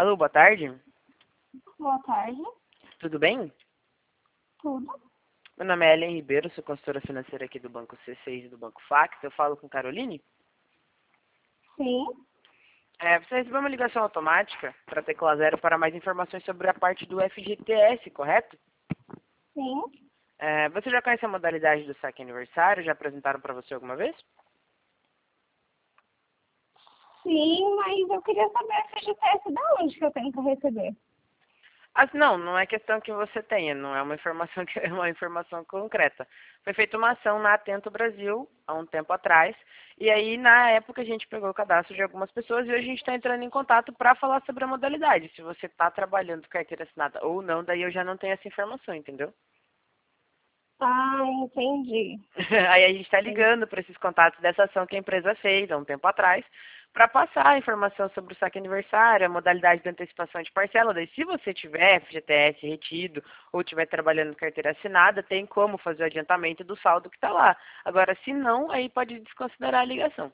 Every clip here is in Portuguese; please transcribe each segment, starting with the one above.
Alô, boa tarde. Boa tarde. Tudo bem? Tudo? Meu nome é Ellen Ribeiro, sou consultora financeira aqui do Banco C6 e do Banco Fax. Eu falo com Caroline. Sim. Você recebeu uma ligação automática para Tecla Zero para mais informações sobre a parte do FGTS, correto? Sim. Você já conhece a modalidade do saque aniversário? Já apresentaram para você alguma vez? Sim, mas eu queria saber a FGTS da onde que eu tenho que receber. Não é questão que você tenha, não é uma informação que é uma informação concreta. Foi feita uma ação na Atento Brasil há um tempo atrás, e aí na época a gente pegou o cadastro de algumas pessoas e hoje a gente está entrando em contato para falar sobre a modalidade. Se você está trabalhando com carteira assinada ou não, daí eu já não tenho essa informação, entendeu? Ah, entendi. Aí a gente está ligando para esses contatos dessa ação que a empresa fez há um tempo atrás, para passar a informação sobre o saque aniversário, a modalidade de antecipação de parcela. Daí, se você tiver FGTS retido ou estiver trabalhando com carteira assinada, tem como fazer o adiantamento do saldo que está lá. Agora, se não, aí pode desconsiderar a ligação.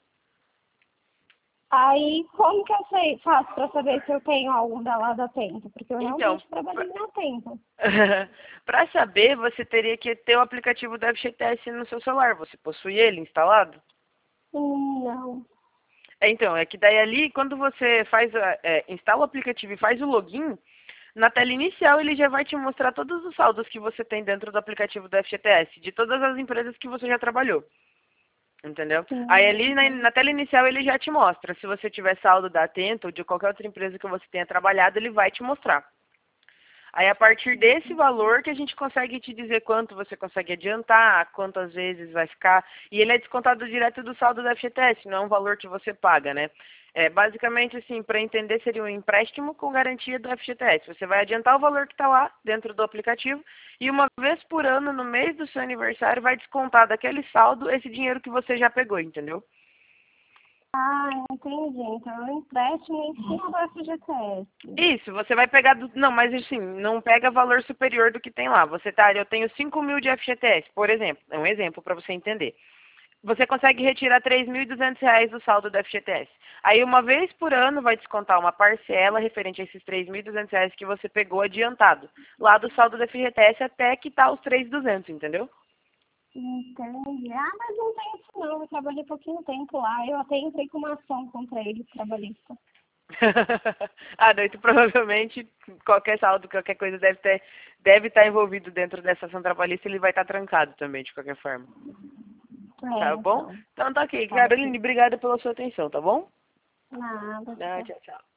Aí, como que eu faço para saber se eu tenho algum da lá da Atento? Porque eu Então, realmente trabalhei na Atento. para saber, você teria que ter o aplicativo do FGTS no seu celular. Você possui ele instalado? Não. Então, é que daí ali, quando você instala o aplicativo e faz o login, na tela inicial ele já vai te mostrar todos os saldos que você tem dentro do aplicativo do FGTS, de todas as empresas que você já trabalhou. Entendeu? Aí ali na tela inicial ele já te mostra. Se você tiver saldo da Atento ou de qualquer outra empresa que você tenha trabalhado, ele vai te mostrar. Aí, a partir desse valor que a gente consegue te dizer quanto você consegue adiantar, quantas vezes vai ficar. E ele é descontado direto do saldo da FGTS, não é um valor que você paga, né? Basicamente, assim, para entender, seria um empréstimo com garantia do FGTS. Você vai adiantar o valor que está lá dentro do aplicativo e uma vez por ano, no mês do seu aniversário, vai descontar daquele saldo esse dinheiro que você já pegou, entendeu? Ah, entendi. Então, é um empréstimo em cima do FGTS. Isso, você vai pegar Não, mas assim, não pega valor superior do que tem lá. Eu tenho 5.000 de FGTS, por exemplo. É um exemplo para você entender. Você consegue retirar R$ 3.200 do saldo do FGTS. Aí, uma vez por ano, vai descontar uma parcela referente a esses R$ 3.200 que você pegou adiantado. Lá do saldo do FGTS até quitar os 3.200, entendeu? Entendi. Ah, mas não tem isso não. Eu trabalhei pouquinho tempo lá. Eu até entrei com uma ação contra ele, trabalhista. Não, então, provavelmente qualquer saldo, qualquer coisa deve estar envolvido dentro dessa ação trabalhista, ele vai estar trancado também, de qualquer forma. É, Tá bom? então. Então tá ok. Tá Caroline, ok. obrigada pela sua atenção, tá bom? Nada, Ah, tá. tchau, tchau.